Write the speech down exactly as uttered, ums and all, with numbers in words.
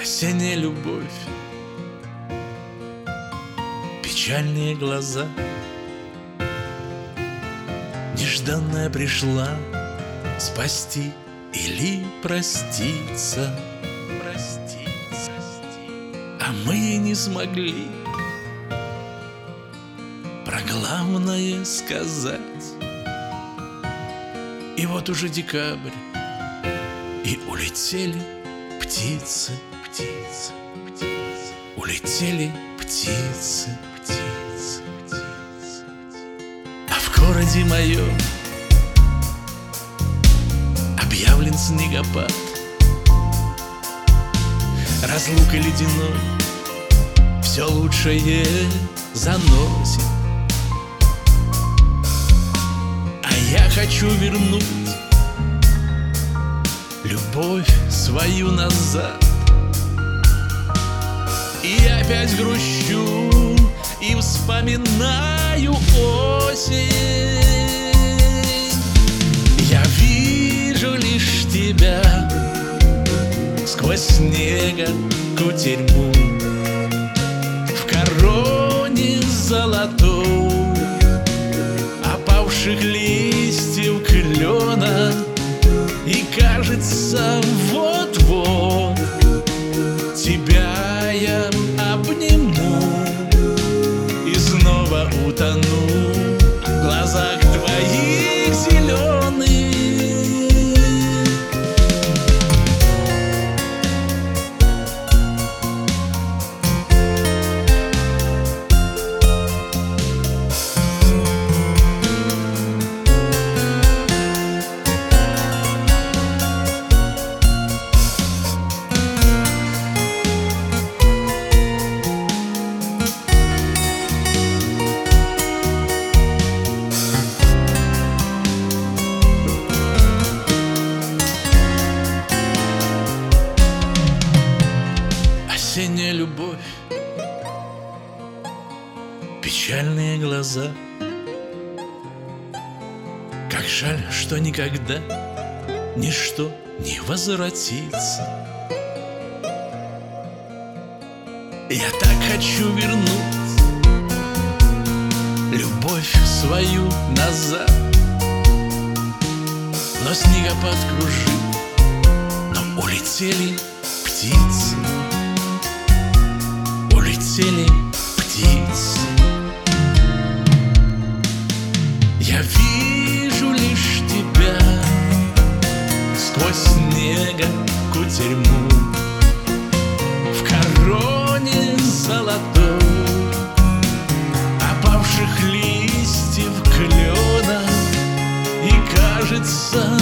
Осенняя любовь, печальные глаза, нежданная пришла спасти или проститься. Проститься, а мы не смогли про главное сказать. И вот уже декабрь, и улетели птицы, птицы, птицы, улетели птицы, птицы, птицы. А в городе моем объявлен снегопад, разлука ледяной все лучшее заносит. А я хочу вернуть любовь свою назад. И опять грущу и вспоминаю осень. Я вижу лишь тебя сквозь снега кутерьму, в короне золотой опавших листьев клена. И кажется, вот-вот тебя я обниму и снова утону в глазах твоих зеленых. Осенняя любовь, печальные глаза. Как жаль, что никогда ничто не возвратится. Я так хочу вернуть любовь свою назад. Но снегопад кружит, но улетели птицы. Улетели птицы. Я вижу лишь тебя сквозь снега кутерьму, в короне золотой опавших листьев клена. И кажется,